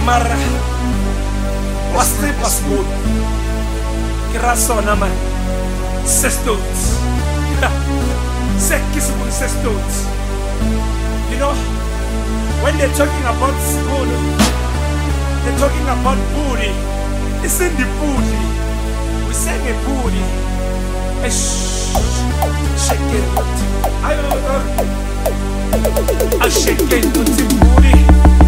Mara wasri pasbun kirasona man sestot sekisbun sestot. You know, when they're talking about school, they're talking about booty. It's in the booty. We sang a booty. Shake it. I shake it to the booty.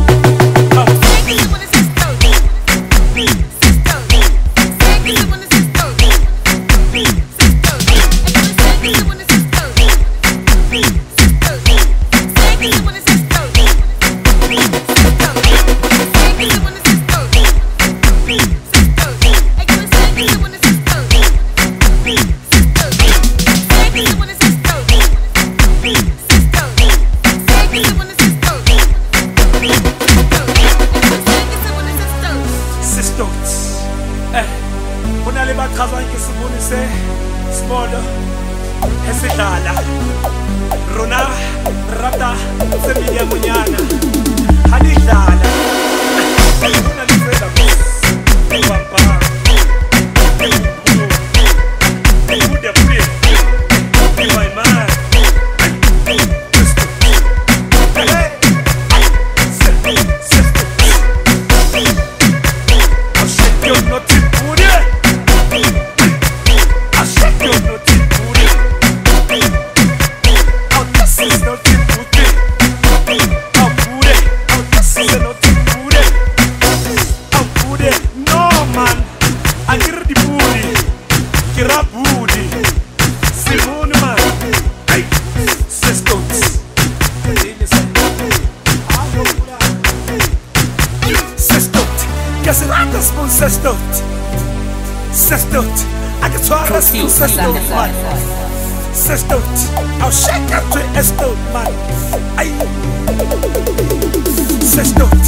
Rona rata semilla muñana hadidala una lisera pampa ude pure my man Sestot, I can try to spoon sestot, man. Sestot, I'll shake up to estot, man. Aye, sestot,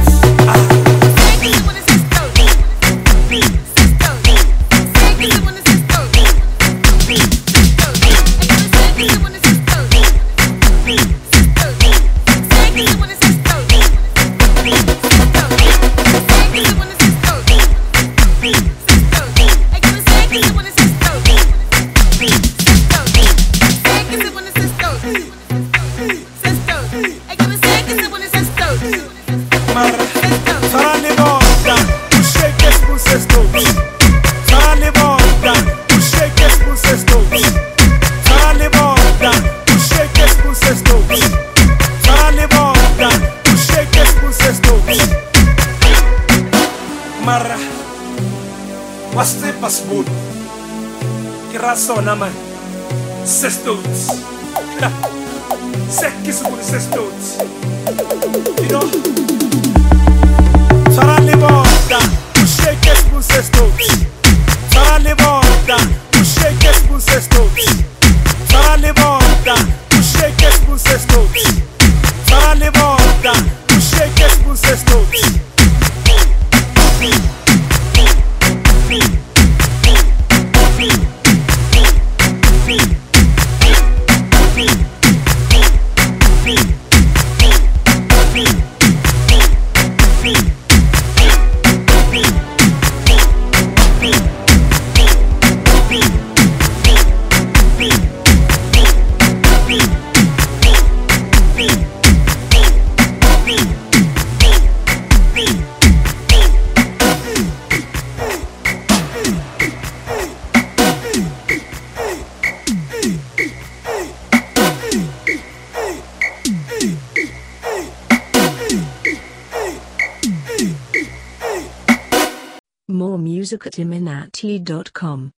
Mara wasri pasbun kirasona man sestot sekisbun sestot. You know, sarali borda shake spoon sestot. Sarali borda shake spoon sestot. Sarali borda shake spoon sestot. Sarali borda shake spoon sestot. More music at iminati.com.